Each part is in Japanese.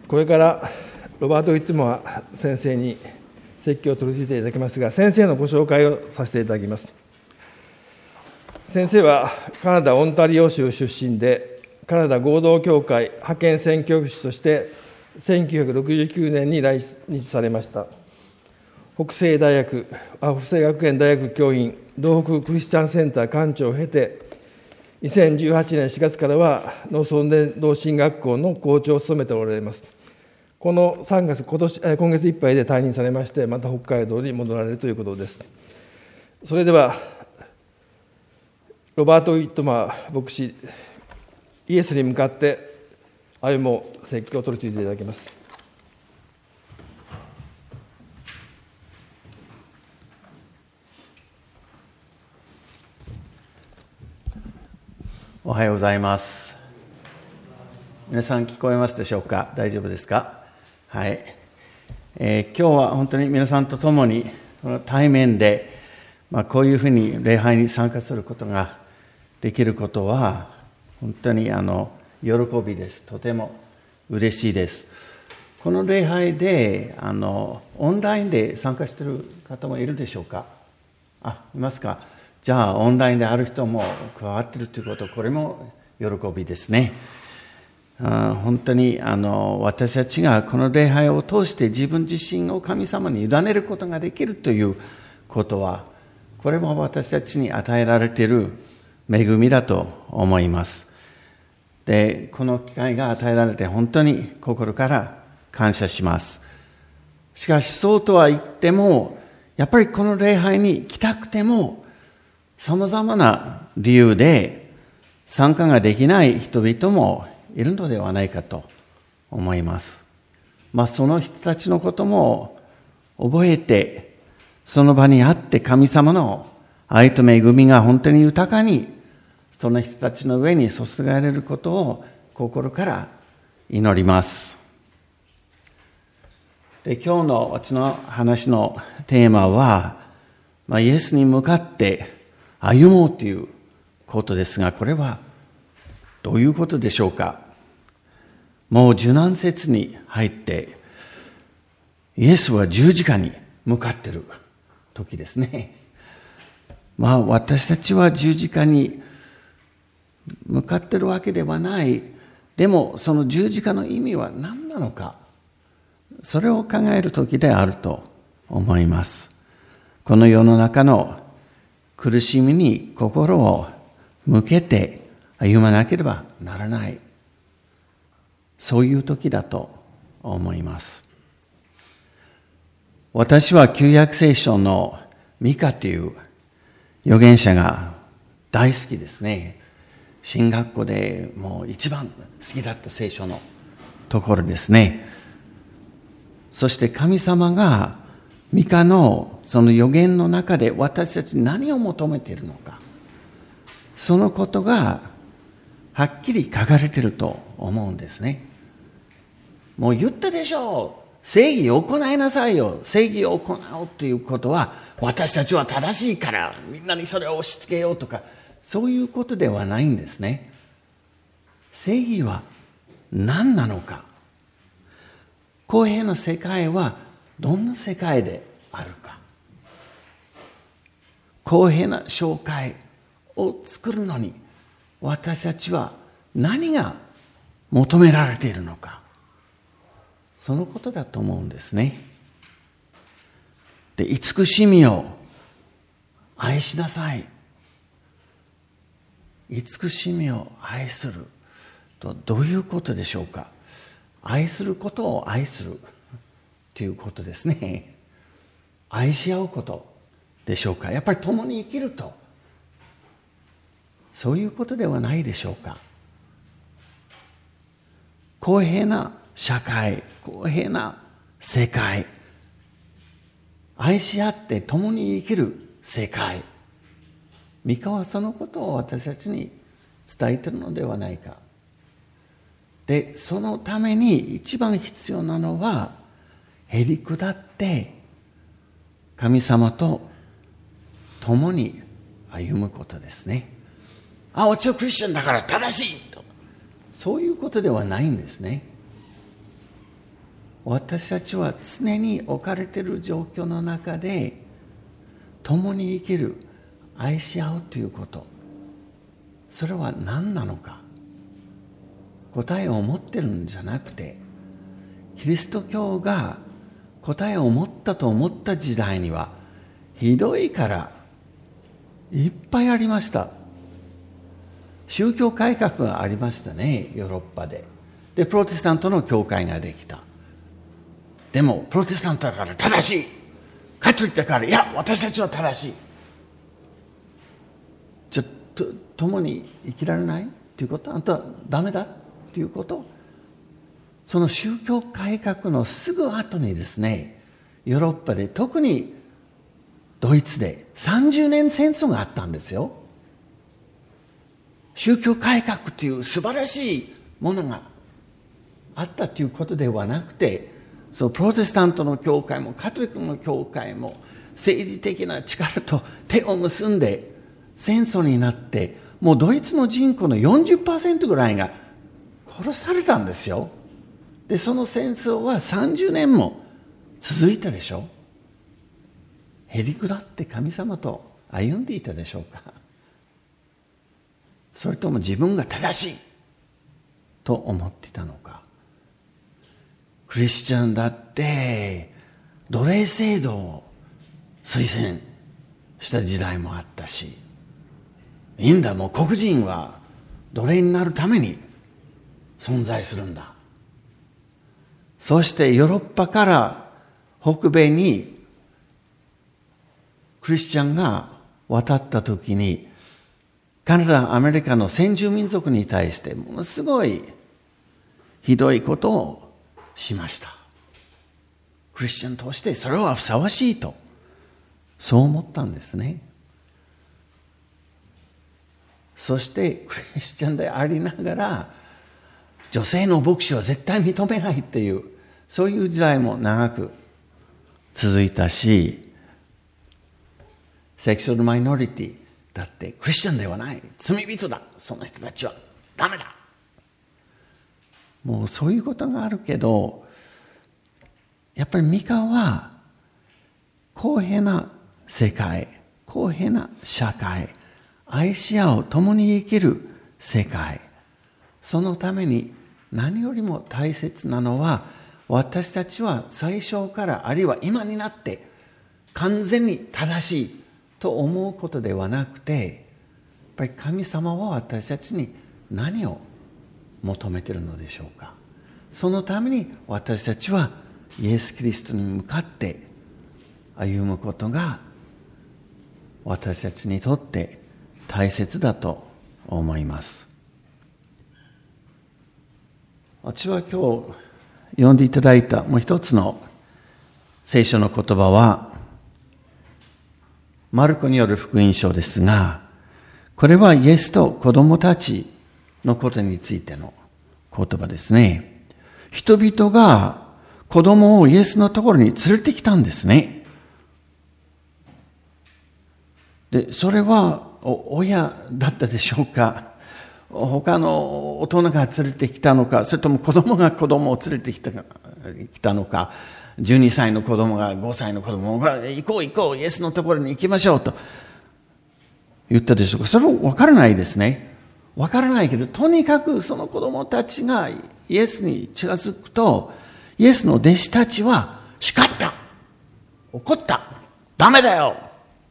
これからロバート・ウィッツモア先生に説教を取り次いでいただきますが、先生のご紹介をさせていただきます。先生はカナダ・オンタリオ州出身で、カナダ合同協会派遣宣教師として1969年に来日されました。北西学園大学教員、道北クリスチャンセンター館長を経て、2018年4月からは農村伝道神学校の校長を務めておられます。この3月、今月いっぱいで退任されまして、また北海道に戻られるということです。それでは、ロバート・ウィットマー牧師、イエスに向かって歩もう説教を取り次いでいただきます。 おはようございます。皆さん聞こえますでしょうか？大丈夫ですか？はい。今日は本当に皆さんと共にこの対面で、こういうふうに礼拝に参加することができることは本当に喜びです。とても嬉しいです。この礼拝でオンラインで参加している方もいるでしょうか？いますか？じゃあオンラインである人も加わっているということ、これも喜びですね。本当に私たちがこの礼拝を通して自分自身を神様に委ねることができるということは、これも私たちに与えられている恵みだと思います。で、この機会が与えられて本当に心から感謝します。しかしそうとは言っても、やっぱりこの礼拝に来たくても様々な理由で参加ができない人々もいるのではないかと思います。その人たちのことも覚えて、その場にあって神様の愛と恵みが本当に豊かにその人たちの上に注がれることを心から祈ります。で、今日の私の話のテーマは、イエスに向かって歩もうということですが、これはどういうことでしょうか？もう受難節に入って、イエスは十字架に向かっている時ですね。私たちは十字架に向かっているわけではない。でもその十字架の意味は何なのか、それを考える時であると思います。この世の中の苦しみに心を向けて歩まなければならない、そういう時だと思います。私は旧約聖書のミカという預言者が大好きですね。神学校でもう一番好きだった聖書のところですね。そして神様がミカのその預言の中で私たちに何を求めているのか、そのことがはっきり書かれていると思うんですね。もう言ったでしょう。正義を行いなさいよ。正義を行おうということは、私たちは正しいからみんなにそれを押し付けようとか、そういうことではないんですね。正義は何なのか。公平な世界はどんな世界であるか。公平な社会を作るのに私たちは何が求められているのか、そのことだと思うんですね。で、慈しみを愛しなさい。慈しみを愛するとどういうことでしょうか？愛することを愛するということですね。愛し合うことでしょうか？やっぱり共に生きると、そういうことではないでしょうか？公平な社会、公平な世界、愛し合って共に生きる世界、ミカはそのことを私たちに伝えているのではないか。で、そのために一番必要なのは、へりくだって神様と共に歩むことですね。私はクリスチャンだから正しいと、そういうことではないんですね。 私たちは常に置かれている状況の中で共に生きる、愛し合うということ、それは何なのか、答えを持ってるんじゃなくて、キリスト教が答えを持ったと思った時代にはひどいからいっぱいありました。宗教改革がありましたね、ヨーロッパで。で、プロテスタントの教会ができた。でもプロテスタントだから正しい、カトリックだからいや私たちは正しい、ちょっと共に生きられないということ、あんたはダメだということ。その宗教改革のすぐ後にですね、ヨーロッパで特にドイツで30年戦争があったんですよ。宗教改革という素晴らしいものがあったということではなくて、そうプロテスタントの教会もカトリックの教会も政治的な力と手を結んで戦争になって、もうドイツの人口の 40% ぐらいが殺されたんですよ。でその戦争は30年も続いたでしょ。へりくだって神様と歩んでいたでしょうか。それとも自分が正しいと思っていたのか。クリスチャンだって奴隷制度を推薦した時代もあったし、いいんだ、もう黒人は奴隷になるために存在するんだ。そしてヨーロッパから北米にクリスチャンが渡った時に、カナダ、アメリカの先住民族に対してものすごいひどいことをしました。クリスチャンとしてそれはふさわしいと、そう思ったんですね。そしてクリスチャンでありながら女性の牧師は絶対認めないっていう、そういう時代も長く続いたし、セクシュアルマイノリティだってクリスチャンではない、罪人だ、その人たちはダメだ、もうそういうことがあるけど、やっぱりミカは公平な世界、公平な社会、愛し合う、共に生きる世界、そのために何よりも大切なのは、私たちは最初からあるいは今になって完全に正しいと思うことではなくて、やっぱり神様は私たちに何を求めているのでしょうか。そのために私たちはイエス・キリストに向かって歩むことが私たちにとって大切だと思います。私は今日読んでいただいたもう一つの聖書の言葉はマルコによる福音書ですが、これはイエスと子供たちのことについての言葉ですね。人々が子供をイエスのところに連れてきたんですね。で、それは親だったでしょうか、他の大人が連れてきたのか、それとも子供が子供を連れてきたのか、12歳の子供が5歳の子供が行こう行こう、イエスのところに行きましょうと言ったでしょうか。それも分からないですね。分からないけど、とにかくその子供たちがイエスに近づくと、イエスの弟子たちは叱った、怒った、ダメだよ、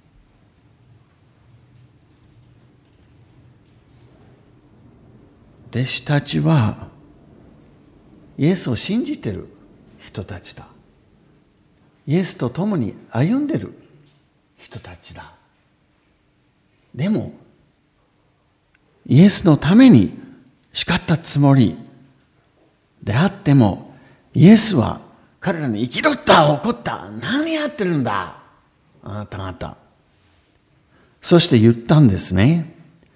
弟子たちはイエスを信じている人たちだ。イエスと共に歩んでいる人たちだ。でもイエスのために叱ったつもりであっても、イエスは彼らに憤った、怒った、何やってるんだあなた方。そして言ったんですね。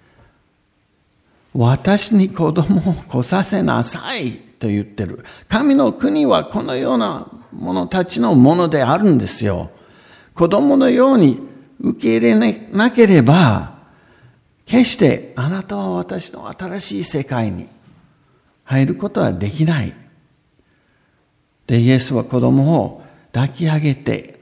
私に子供を来させなさいと言ってる。神の国はこのような者たちのものであるんですよ。子供のように受け入れなければ、決してあなたは私の新しい世界に入ることはできない。 で、イエスは子供を抱き上げて、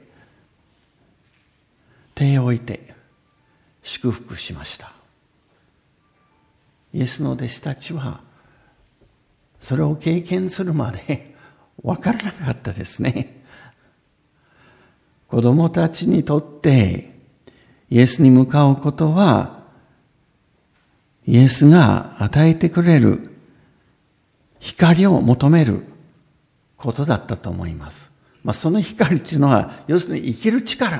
手を置いて祝福しました。イエスの弟子たちはそれを経験するまで分からなかったですね。子供たちにとってイエスに向かうことは、イエスが与えてくれる光を求めることだったと思います。その光というのは、要するに生きる力。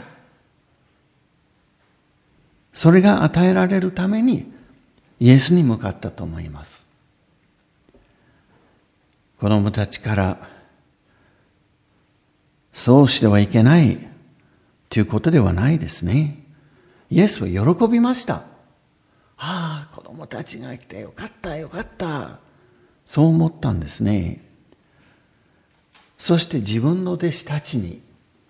それが与えられるためにイエスに向かったと思います。子供たちからそうしてはいけないということではないですね。イエスは喜びました。子供たちが来てよかったよかった、そう思ったんですね。そして自分の弟子たちに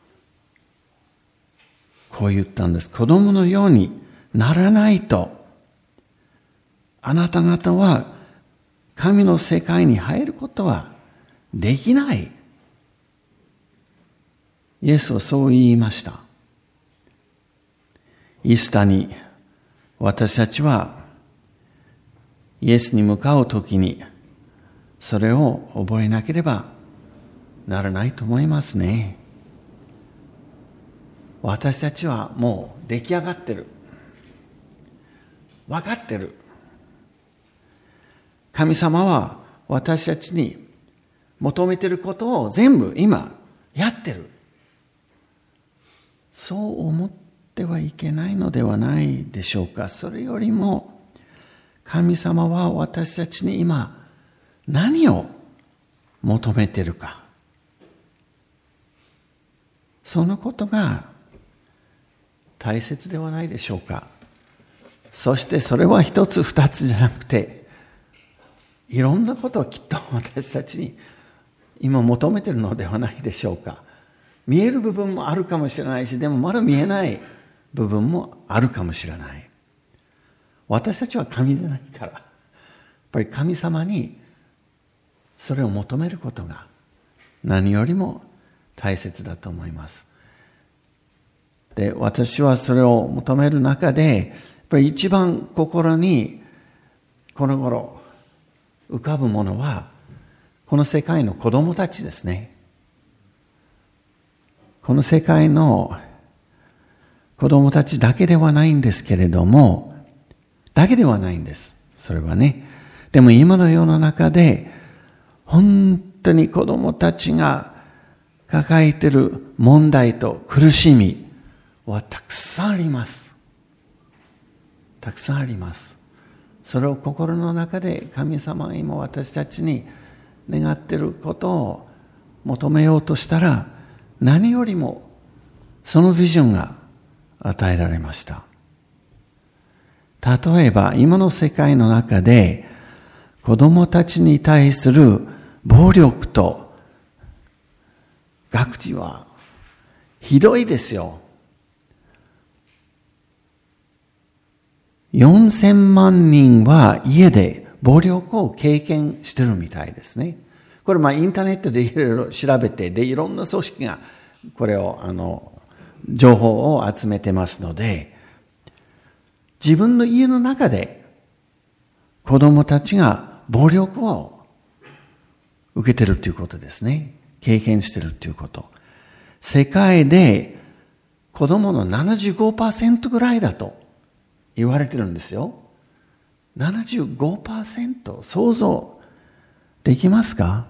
こう言ったんです。子供のようにならないと、あなた方は神の世界に入ることはできない。イエスはそう言いました。イースターに私たちはイエスに向かうときにそれを覚えなければならないと思いますね。私たちはもう出来上がってる。分かってる。神様は私たちに求めていることを全部今やってる。そう思ってはいけないのではないでしょうか。それよりも神様は私たちに今何を求めているか、そのことが大切ではないでしょうか。そしてそれは一つ二つじゃなくて、いろんなことをきっと私たちに今求めているのではないでしょうか。見える部分もあるかもしれないし、でもまだ見えない部分もあるかもしれない。私たちは神でないから、やっぱり神様にそれを求めることが何よりも大切だと思います。で、私はそれを求める中で、やっぱり一番心にこの頃浮かぶものは、この世界の子供たちですね。この世界の子供たちだけではないんですけれども、だけではないんです。それはね。でも今の世の中で、本当に子供たちが抱えている問題と苦しみはたくさんあります。たくさんあります。それを心の中で神様が今私たちに願っていることを求めようとしたら、何よりもそのビジョンが与えられました。例えば今の世界の中で子供たちに対する暴力と学事はひどいですよ。4000万人は家で暴力を経験してるみたいですね。これインターネットでいろいろ調べて、でいろんな組織がこれを情報を集めてますので、自分の家の中で子供たちが暴力を受けてるということですね。経験してるということ。世界で子供の 75% ぐらいだと言われてるんですよ。75%、想像できますか？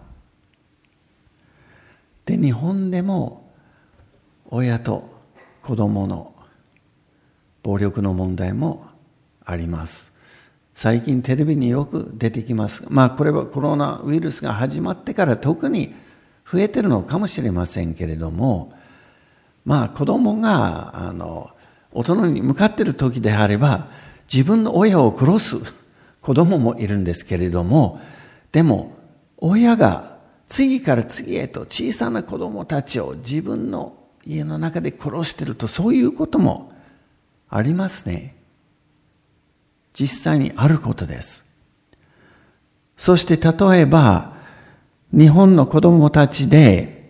で、日本でも親と子供の暴力の問題もあります。最近テレビによく出てきます。これはコロナウイルスが始まってから特に増えてるのかもしれませんけれども、子供が大人に向かっている時であれば自分の親を殺す子供もいるんですけれども、でも親が次から次へと小さな子供たちを自分の家の中で殺していると、そういうこともありますね。実際にあることです。そして例えば日本の子供たちで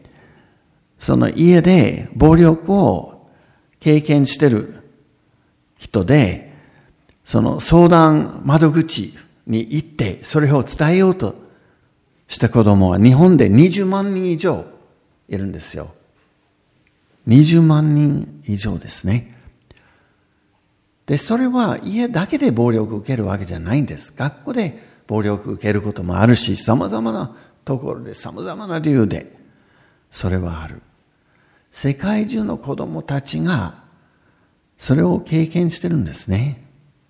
その家で暴力を経験している人で、その相談窓口に行ってそれを伝えようとした子供は日本で20万人以上いるんですよ。20万人以上ですね。で、それは家だけで暴力を受けるわけじゃないんです。学校で暴力を受けることもあるし、様々なところで様々な理由でそれはある。世界中の子供たちがそれを経験してるんですね。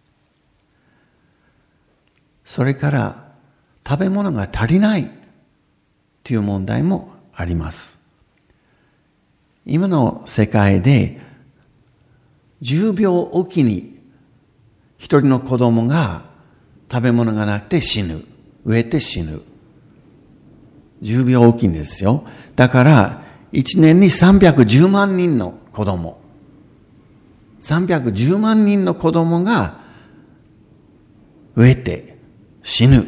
それから食べ物が足りないという問題もあります。今の世界で10秒おきに一人の子供が食べ物がなくて死ぬ。飢えて死ぬ。10秒おきにですよ。だから1年に310万人の子供。310万人の子供が飢えて死ぬ。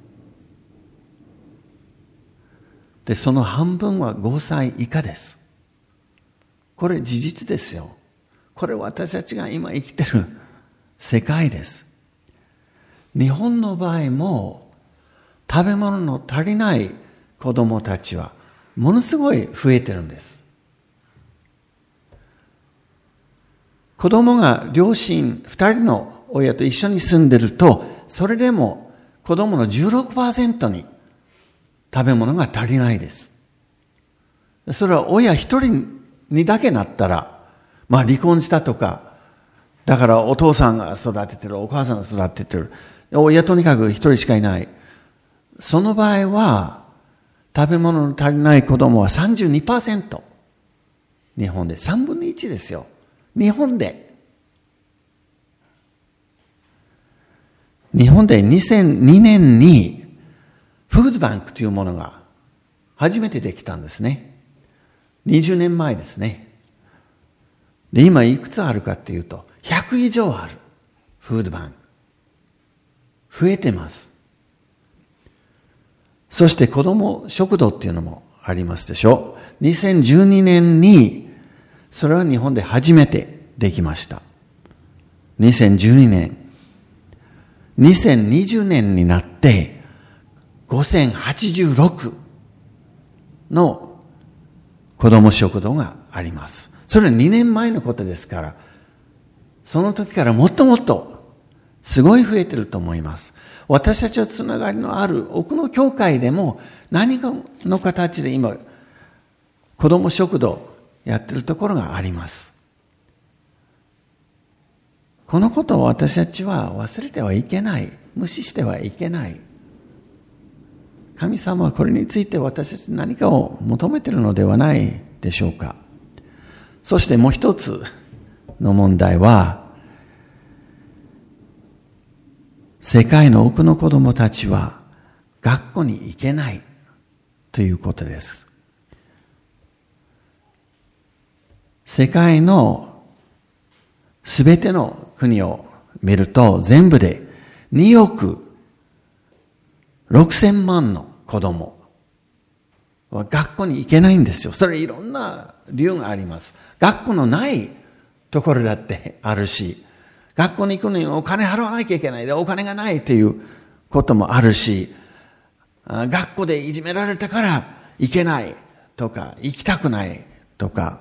で、その半分は5歳以下です。これ事実ですよ。これ私たちが今生きてる世界です。日本の場合も食べ物の足りない子供たちはものすごい増えてるんです。子供が両親2人の親と一緒に住んでると、それでも子供の 16% に食べ物が足りないです。それは親一人にだけなったら、離婚したとか、だからお父さんが育ててる、お母さんが育ててる、親とにかく一人しかいない。その場合は、食べ物の足りない子供は 32%。日本で3分の1ですよ。日本で2002年にフードバンクというものが初めてできたんですね。20年前ですね。で、今いくつあるかっていうと、100以上ある。フードバンク。増えてます。そして子供食堂っていうのもありますでしょ。2012年に、それは日本で初めてできました。2012年。2020年になって、5086の子供食堂があります。それは2年前のことですから、その時からもっともっとすごい増えてると思います。私たちはつながりのある奥の教会でも何かの形で今、子供食堂やってるところがあります。このことを私たちは忘れてはいけない。無視してはいけない。神様はこれについて私たちに何かを求めているのではないでしょうか。そしてもう一つの問題は、世界の多くの子供たちは学校に行けないということです。世界のすべての国を見ると全部で2億6000万の子供は学校に行けないんですよ。それいろんな理由があります。学校のないところだってあるし、学校に行くのにお金払わなきゃいけないで、お金がないということもあるし、学校でいじめられたから行けないとか、行きたくないとか、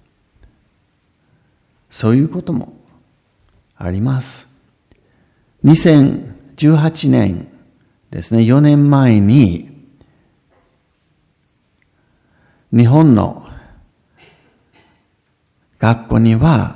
そういうこともあります。2018年ですね、4年前に日本の学校には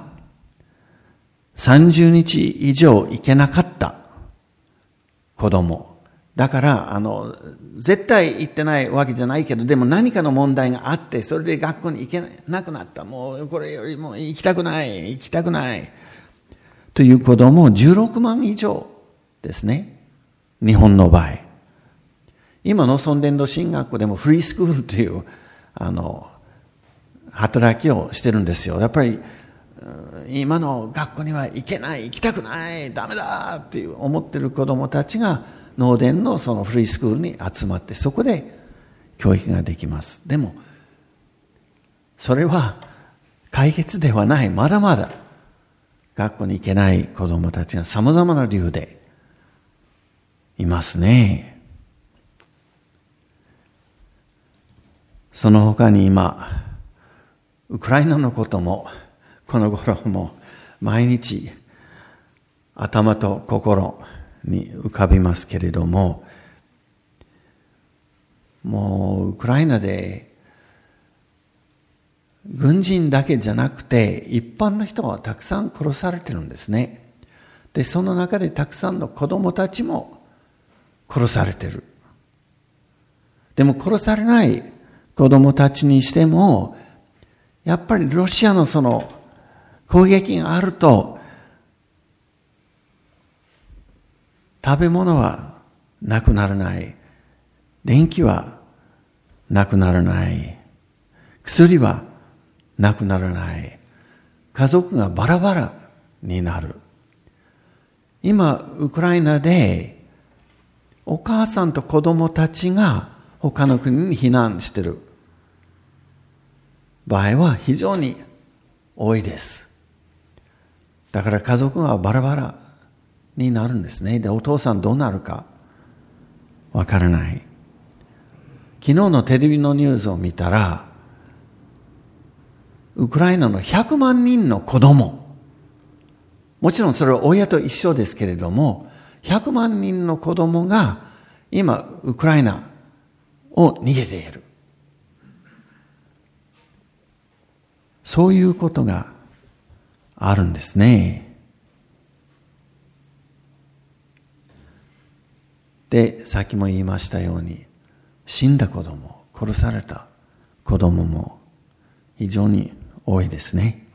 30日以上行けなかった子供。だから、絶対行ってないわけじゃないけど、でも何かの問題があって、それで学校に行けなくなった。もうこれよりも行きたくない。という子供16万以上ですね。日本の場合。今の村伝道進学校でもフリースクールという、働きをしてるんですよ。やっぱり、今の学校には行けない、行きたくない、ダメだっていう思ってる子供たちが農伝のそのフリースクールに集まって、そこで教育ができます。でもそれは解決ではない。まだまだ学校に行けない子供たちが様々な理由でいますね。その他に今、ウクライナのこともこの頃も毎日頭と心に浮かびますけれども、もうウクライナで軍人だけじゃなくて一般の人はたくさん殺されてるんですね。で、その中でたくさんの子供たちも殺されてる。でも殺されない子供たちにしても、やっぱりロシアのその攻撃があると、食べ物はなくならない。電気はなくならない。薬はなくならない。家族がバラバラになる。今、ウクライナでお母さんと子供たちが他の国に避難している場合は非常に多いです。だから家族がバラバラになるんですね。で、お父さんどうなるかわからない。昨日のテレビのニュースを見たら、ウクライナの100万人の子供、もちろんそれは親と一緒ですけれども、100万人の子供が今ウクライナを逃げている。そういうことがあるんですね。で、さっきも言いましたように、死んだ子供、殺された子供も非常に多いですね。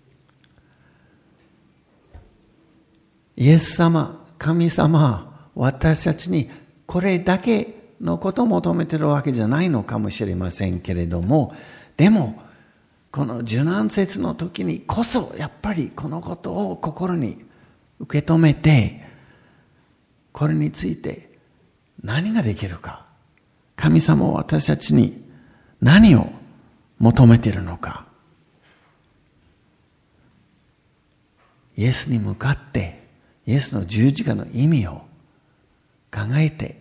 イエス様、神様は私たちにこれだけのことを求めているわけじゃないのかもしれませんけれども、でもこの受難節の時にこそやっぱりこのことを心に受け止めて、これについて何ができるか、神様は私たちに何を求めているのか、イエスに向かってイエスの十字架の意味を考えて、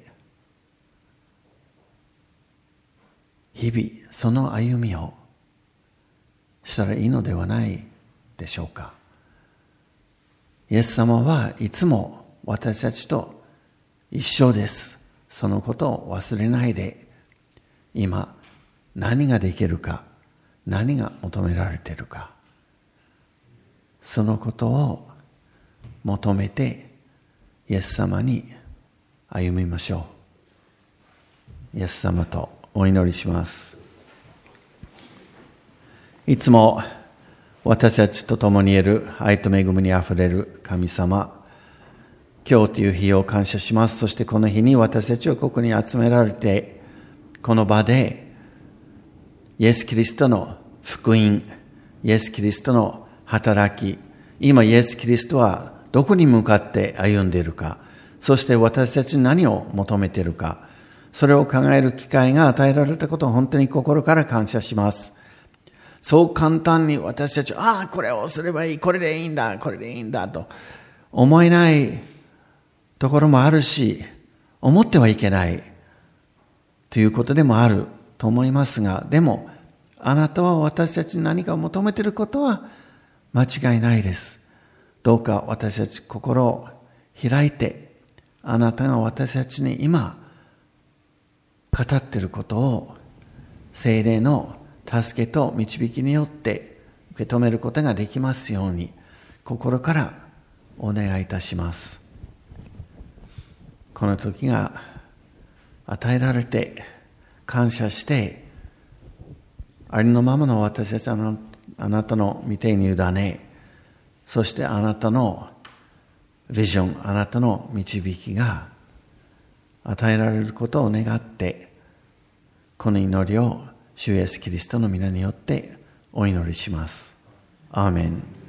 日々その歩みをしたらいいのではないでしょうか。イエス様はいつも私たちと一緒です。そのことを忘れないで、今何ができるか、何が求められているか、そのことを求めてイエス様に歩みましょう。イエス様とお祈りします。いつも私たちと共にいる愛と恵みにあふれる神様、今日という日を感謝します。そしてこの日に私たちはここに集められて、この場でイエス・キリストの福音、イエス・キリストの働き、今イエス・キリストはどこに向かって歩んでいるか、そして私たちに何を求めているか、それを考える機会が与えられたことを本当に心から感謝します。そう簡単に私たちは、これをすればいい、これでいいんだ、これでいいんだと思えないところもあるし、思ってはいけないということでもあると思いますが、でもあなたは私たちに何かを求めていることは間違いないです。どうか私たち心を開いて、あなたが私たちに今語っていることを聖霊の助けと導きによって受け止めることができますように、心からお願いいたします。この時が与えられて感謝して、ありのままの私たちはあなたの御手に委ね、そしてあなたのビジョン、あなたの導きが与えられることを願って、この祈りを主イエスキリストの皆によってお祈りします。アーメン。